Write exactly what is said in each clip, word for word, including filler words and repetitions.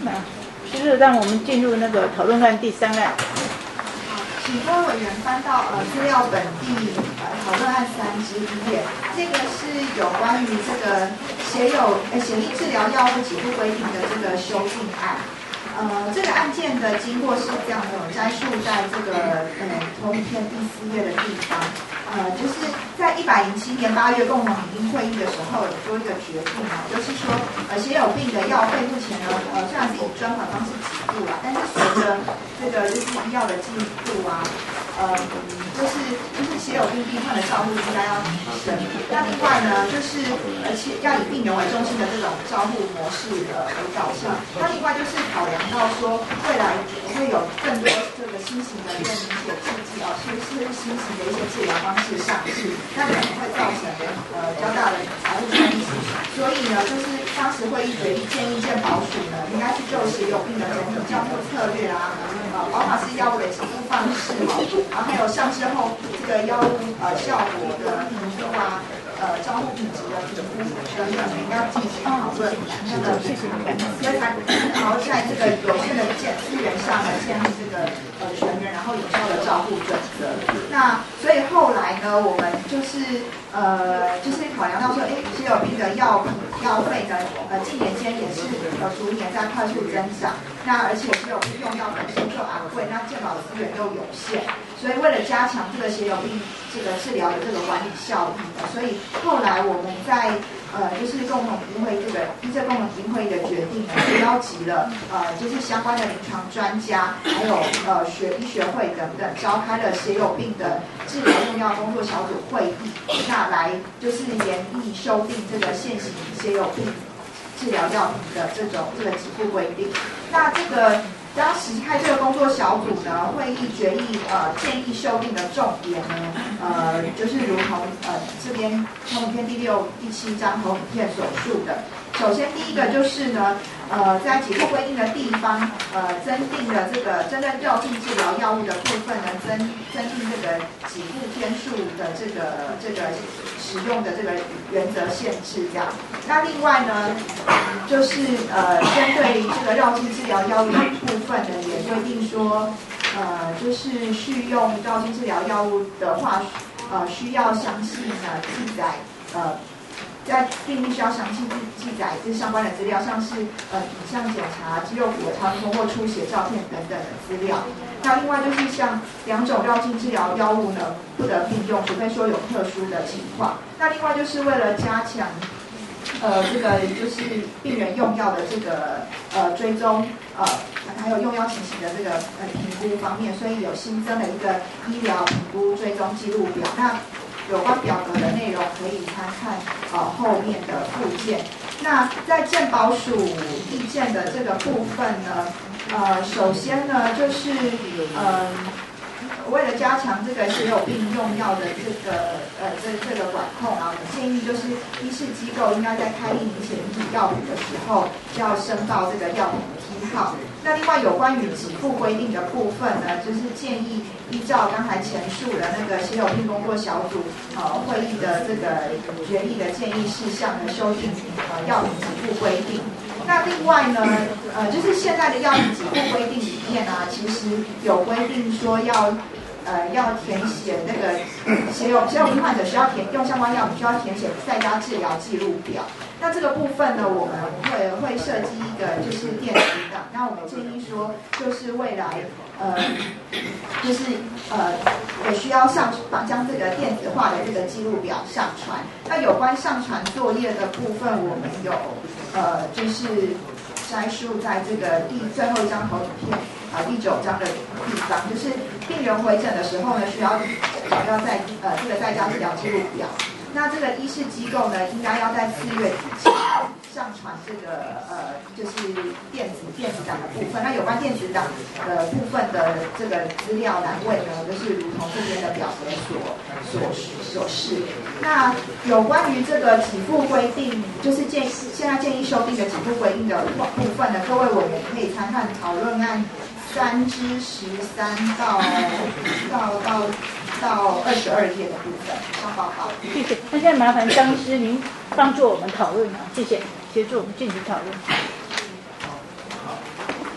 那就是让我们进入那个讨论案第三案。 请各位委员翻到呃资料本第呃讨论案三之一页，这个是有关于这个写有呃血液治疗药物给付规定的这个修订案。呃，这个案件的经过是这样的，我摘述在这个呃同一篇第四页的地方。呃，就是在一百零七年八月共同评议会议的时候，有做一个决定啊，就是说，呃，血友病的药费目前呢，呃，虽然是以专款方式给付啦，但是随着这个就是医药的进步啊，呃，就是就是血友病病患的照顾应该要提升。那另外呢，就是而且要以病人为中心的这种照护模式呃为导向。那另外就是考量到说，未来会有更多这个新型的更明显刺激啊，是是新型的一些治疗方式。是上市，那可能会造成呃较大的财务冲击，所以呢，就是当时会议决议建议健保署呢，应该是就血友病的整体照护策略啊，呃，保法式药物的给付方式哈，然后还有上市后这个药物呃效果的评估啊，呃，照护品质的评估等等，应该进行讨论。那么，谢谢你们。所以才然后在这个有限的建资源上呢，建立这个呃全员然后有效的照护准则。那所以后来呢，我们就是呃，就是考量到说，哎，血友病的药药费呢，呃，近年间也是呃逐年在快速增长。那而且血友病用药本身就昂贵，那健保资源又有限，所以为了加强这个血友病这个治疗的这个管理效益呢，所以后来我们在呃，就是共同评议会这个依这共同评议会的决定呢，就邀集了呃，就是相关的临床专家，还有呃学医学会等等，召开了血友病的治疗用药工作小组会议，那来就是研议修订这个现行血友病治疗药品的这种这个给付规定。那这个当时开这个工作小组呢，会议决议呃建议修订的重点呢，呃就是如同呃这边投影片第六、第七章投影片所述的。首先第一个就是呢，呃在给付规定的地方，呃增订了这个针对药性治疗药物的部分呢，增增订这个给付天数的这个这个使用的这个原则限制这样。那另外呢，就是呃针对这个药性治疗药物的部分呢，也规定说，呃就是续用药性治疗药物的话，呃需要详细呢记载呃。在病历需要详细记记载这相关的资料，像是呃影像检查、肌肉骨骼超声或出血照片等等的资料。那另外就是像两种药性治疗药物呢，不得并用，除非说有特殊的情况。那另外就是为了加强呃这个就是病人用药的这个呃追踪呃还有用药情形的这个呃评估方面，所以有新增了一个医疗评估追踪记录表。那有关表格的内容可以参看呃后面的附件。那在健保署意见的这个部分呢，呃，首先呢就是呃，为了加强这个血友病用药的这个呃这这个管控啊，我们建议就是医事机构应该在开立明显医药品的时候，要申报这个药品的批号。那另外有关于给付规定的部分呢，就是建议依照刚才前述的那个血友病工作小组呃会议的这个决议的建议事项的修订呃药品给付规定。那另外呢，呃，就是现在的药品给付规定里面啊，其实有规定说要呃要填写那个血友血友病患者需要填用相关药品需要填写在家治疗记录表。那这个部分呢，我们会会设计一个就是电子档。那我们建议说，就是未来呃，就是呃也需要上把将这个电子化的这个记录表上传。那有关上传作业的部分，我们有呃就是摘述在这个第最后一张投影片啊、呃、第九章的地方，就是病人回诊的时候呢，需要要在呃这个在家治疗记录表。那这个医事机构呢，应该要在四月底前上传这个呃，就是电子电子档的部分。那有关电子档的部分的这个资料栏位呢，就是如同这边的表格所所所示。那有关于这个给付规定，就是建现在建议修订的给付规定的部分呢，各位委员可以参看讨论案三之十三到到到到二十二页的部分上报告。 谢谢。那现在麻烦张医师您帮助我们讨论啊，谢谢，协助我们进行讨论。 好，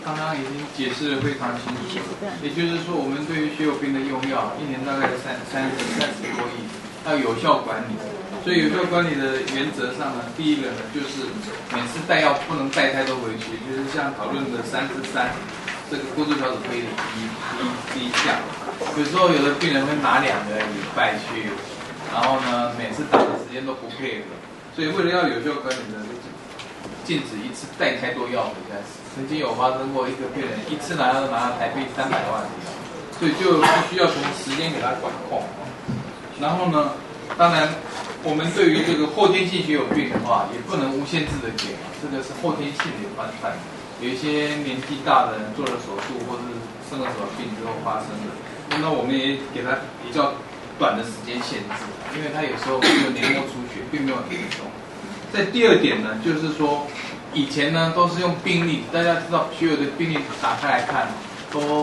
刚刚已经解释的非常清楚，也就是说，我们对于血友病的用药，一年大概三三十三十多亿，要有效管理。所以有效管理的原则上呢，第一个呢，就是每次带药不能带太多回去，就是像讨论的三之三，这个过度调整可以第一第一第一项。有时候有的病人会拿两个礼拜去，然后呢，每次打的时间都不配合，所以为了要有效管理呢，禁止一次带太多药回家。曾经有发生过一个病人一次拿到拿到台币三百万的药，所以就必须要从时间给他管控。然后呢，当然我们对于这个后天性血友病的话，也不能无限制的给，这个是后天性的反反。有一些年纪大的人做了手术或是生了什么病之后发生的，那我们也给他比较短的时间限制，因为他有时候只有黏膜出血，并没有很严重。在第二点呢，就是说以前呢都是用病历，大家知道血友的病历打开来看都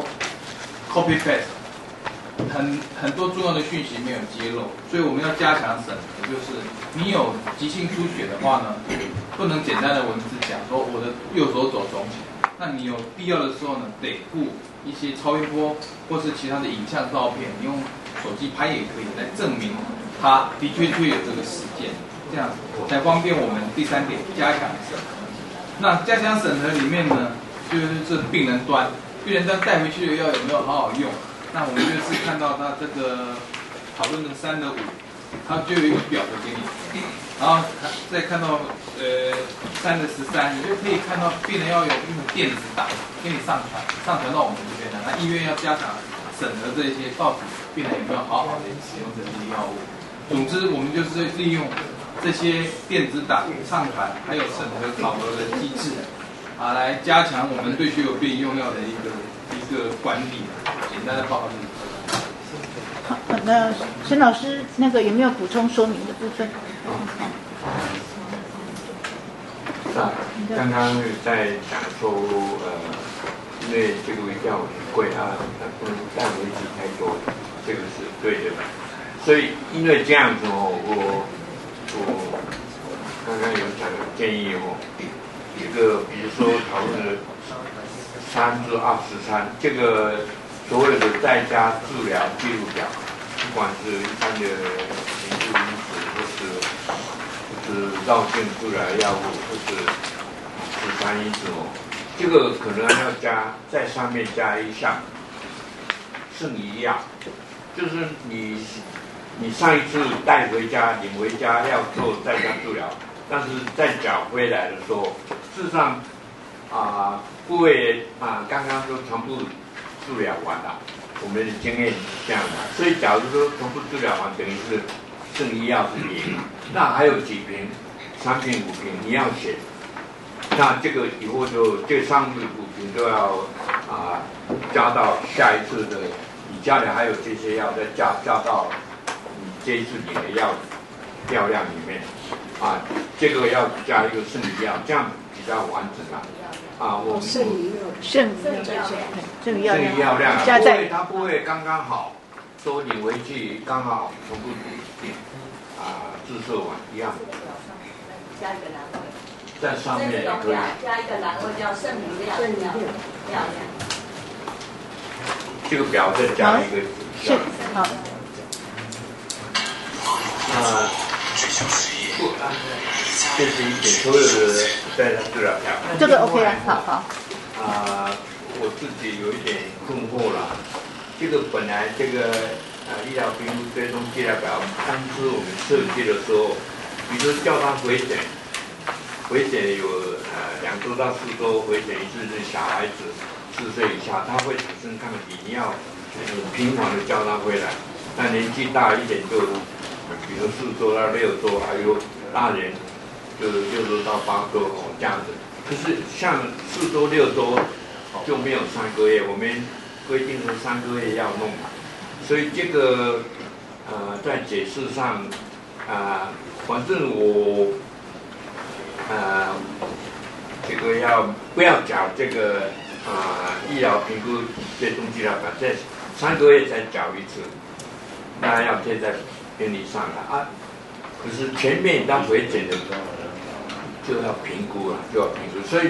copy paste， 很很多重要的讯息没有揭露，所以我们要加强审核，就是你有急性出血的话呢，不能简单的文字讲说我的右手肘肿起来，那你有必要的时候呢，得附一些超音波或是其他的影像照片，你用手机拍也可以来证明它的确确有这个事件，这样才方便我们第三点加强审核。那加强审核里面呢，就是这病人端，病人端带回去的药有没有好好用？那我们就是看到他这个讨论的三的五，它就有一个表格给你，然后再看到呃三的十三，你就可以看到病人要有用电子档给你上传，上传到我们这边来。那医院要加强审核这些，到底病人有没有好好的使用这些药物。总之，我们就是利用这些电子档上传，还有审核考核的机制，啊，来加强我们对血友病用药的一个一个管理。简单的报告就是好，那沈老师那个有没有补充说明的部分？ 啊，刚刚在讲说，呃，因为这个药很贵啊，不能带回去太多，这个是对的。所以因为这样子哦，我我刚刚有讲建议哦，一个比如说讨论的三至二十三，这个所谓的在家治疗记录表，不管是一般的凝固因子，或是或是绕线治疗药物，或是十三因子哦，这个可能要加在上面加一项剩余药，就是你。你上一次带回家、领回家要做在家治疗，但是再缴回来的时候，事实上啊，部位啊刚刚都全部治疗完了，我们的经验是这样的。所以假如说全部治疗完，等于是剩余药是零，那还有几瓶、三瓶、五瓶你要写，那这个以后就这三瓶、五瓶都要啊加到下一次的，你家里还有这些药再加加到。这一次你的药药量里面，啊，这个要加一个剩余药，这样比较完整啦。啊，我剩余剩余剩余药剩余药量， 加在它不会刚刚好，说你回去刚好全部啊注射完一样。 加一个栏位， 在上面也可以加一个栏位叫剩余量，剩余量量。 这个表再加一个。 是好。 啊，不，这是一点所有的在治疗表。 这个 OK 了，好好。 啊，我自己有一点困惑了。这个本来这个呃医疗评估追踪治疗表，当初我们设计的时候，比如说叫他回诊，回诊有呃两周到四周回诊一次，是小孩子四岁以下，他会产生抗体，你要频繁的叫他回来。那年纪大一点就。比如四周到六周，还有大人就是六周到八周哦这样子。可是像四周六周就没有三个月，我们规定是三个月要弄嘛。所以这个呃在解释上啊、呃，反正我呃这个要不要缴这个啊、呃、医疗评估追踪治疗表，在三个月才缴一次，那要贴在。病历上了啊，可是前面当回诊的时候就要评估了，就要评估，所以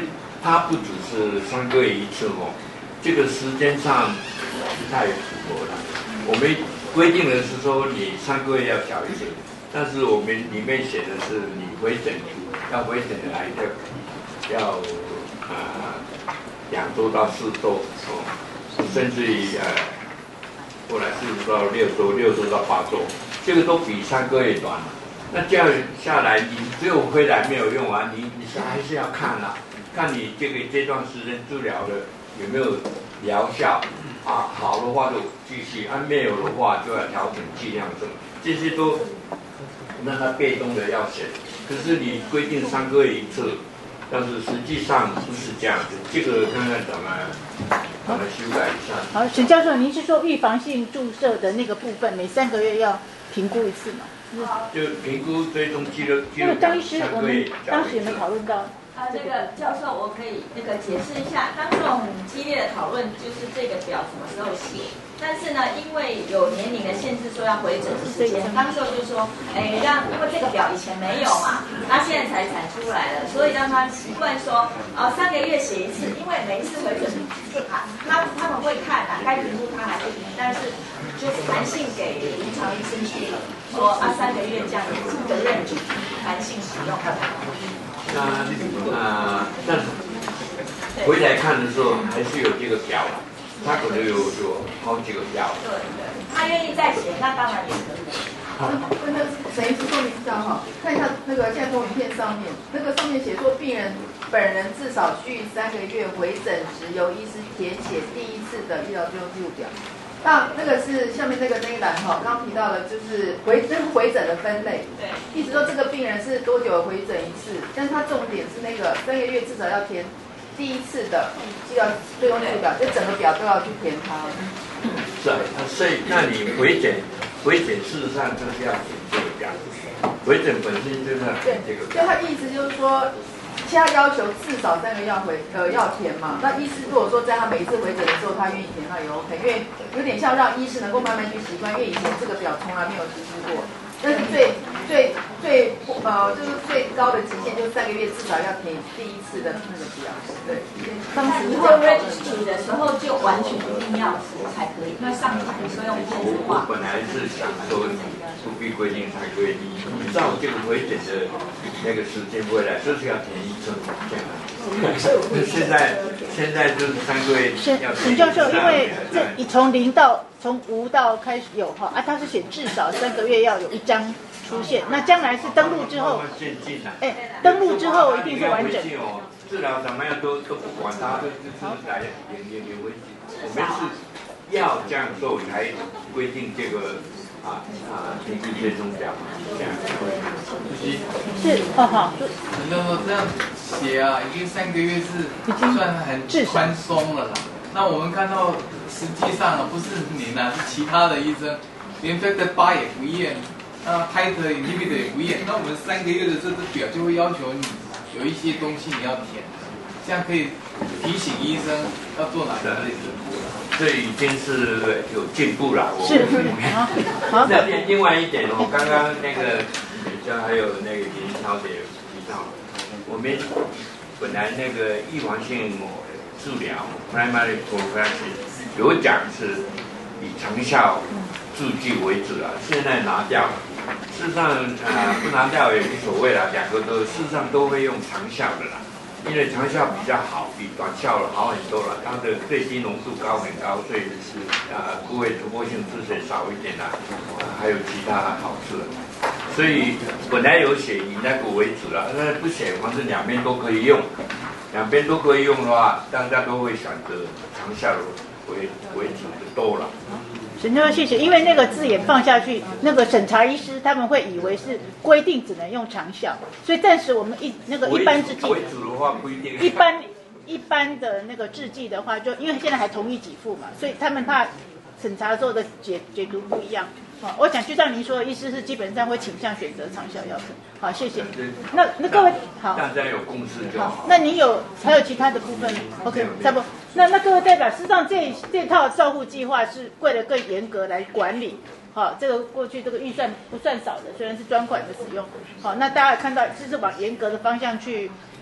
它不只是三个月一次哦，这个时间上不太符合的。我们规定的是说你三个月要缴一次，但是我们里面写的是你回诊要回诊来的，要啊两周到四周哦，甚至于呃后来四周到六周，六周到八周，这个都比三个月短。那这样下来，你只有回来没有用啊，你你是还是要看啊，看你这个这段时间治疗的有没有疗效啊，好的话就继续，啊没有的话就要调整剂量什么，这些都让他被动的要写。可是你规定三个月一次，但是实际上不是这样子，这个看看怎么怎么修改一下。 好，沈教授，您是说预防性注射的那个部分，每三个月要评估一次吗？ 就评估追踪肌肉肌肉。 那个张医师，我们当时有没有讨论到？ 啊，那个教授，我可以那个解释一下，当时我很激烈的讨论就是这个表什么时候写，但是呢，因为有年龄的限制，说要回诊的时间，当时就说，哎，让因为这个表以前没有嘛，那现在才产出来了，所以让他习惯说，哦，三个月写一次，因为每一次回诊啊，他他们会看啊，该评估他还是评，但是就是弹性给临床医生去说啊，三个月这样的认知，弹性使用。 那啊，但是回来看的时候还是有这个表了，他可能有有好几个表。 对对，他愿意再写，那当然也可以。 好，那个沈医师说明一下哈，看一下那个现在投影片上面，那个上面写说病人本人至少需三个月回诊时由医师填写第一次的医疗记录表。那那个是下面那个那一栏哈，刚刚提到的就是回这是回诊的分类， 对， 意思说这个病人是多久回诊一次，但是他重点是那个三个月至少要填第一次的医疗追踪记录表，就整个表都要去填它。 是啊，所以那你回诊回诊事实上就是要填这个表，回诊本身就是要填这个表。 所以他意思就是说。其他要求至少三个要回呃要填嘛，那医师如果说在他每一次回诊的时候他愿意填，那也 OK， 因为有点像让医师能够慢慢去习惯，因为以前这个表从来没有实施过，但是最最最呃就是最高的极限就是三个月至少要填第一次的那个表，对。当时以后 registry 的时候就完全一定要写才可以，因为上台的时候用电子化。 我本来是想说不必规定三个月，你照这个回诊的那个时间回来，就是要填一次这样。现在现在就是三个月要填。 沈教授，因为这你从零到从无到开始有哈啊，他是写至少三个月要有一张出现，那将来是登录之后，哎，登录之后一定是完整。 治疗怎么样都都不管它，就就是来演演演为止。我们是要这样做才规定这个啊啊评估追踪表这样。 是哦好。 很多说这样写啊，已经三个月是算很宽松了啦。那我们看到实际上啊，不是您啊，是其他的医生，连 Factor 八也不验，啊 Titer Inhibitor 也不验。那我们三个月的这支表就会要求你。有一些东西你要填，这样可以提醒医生要做哪些类评估了。 这已经是有进步了。 是，好。 那另另外一点哦，刚刚那个美娟还有那个林小姐提到，我们本来那个预防性治疗 primary prophylaxis 有讲是以长效制剂为主了，现在拿掉了。事实上，呃，不拿掉也无所谓啦，两个都事实上都会用长效的啦，因为长效比较好，比短效好很多了。它的对基浓度高很高，所以是啊，不会突破性出血少一点啦、啊，还有其他的好处。所以本来有写以那个为主了，那不写，反正两边都可以用，两边都可以用的话，大家都会选择长效为为主的多了。 沈教授，谢谢。因为那个字眼放下去，那个审查医师他们会以为是规定只能用长效，所以暂时我们一那个一般制剂为主的话不一定。 一般一般的那个制剂的话，就因为现在还同意给付嘛，所以他们怕审查之后的解解读不一样。哦，我想就像您说的，医师是基本上会倾向选择长效药品。好，谢谢。那那各位好， 大家有共识就好。 好，那你有还有其他的部分 ？OK， 差不多。那那各位代表，事实上这这套照护计划是为了更严格来管理。好，这个过去这个预算不算少的，虽然是专款的使用。好，那大家看到这是往严格的方向去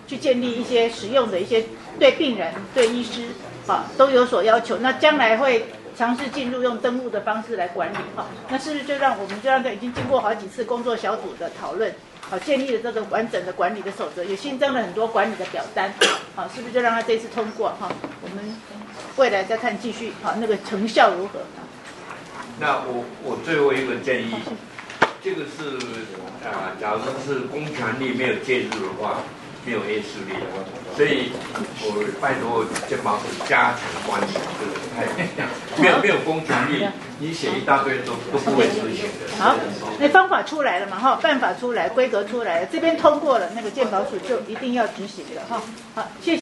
去建立一些实用的一些对病人、对医师啊都有所要求。那将来会尝试进入用登录的方式来管理哈，那是不是就让我们就让这已经经过好几次工作小组的讨论，好建立了这个完整的管理的守则，也新增了很多管理的表单，好是不是就让他这次通过哈？我们未来再看继续好那个成效如何？ 那我我最后一个建议，这个是啊、呃，假如是公权力没有介入的话，没有 A 势力，所以我拜托健保署加强管理，这个太没有没有公权力，你写一大堆都都不会执行的。 好，那方法出来了嘛哈，办法出来，规格出来了，这边通过了，那个健保署就一定要执行的哈。好，谢谢。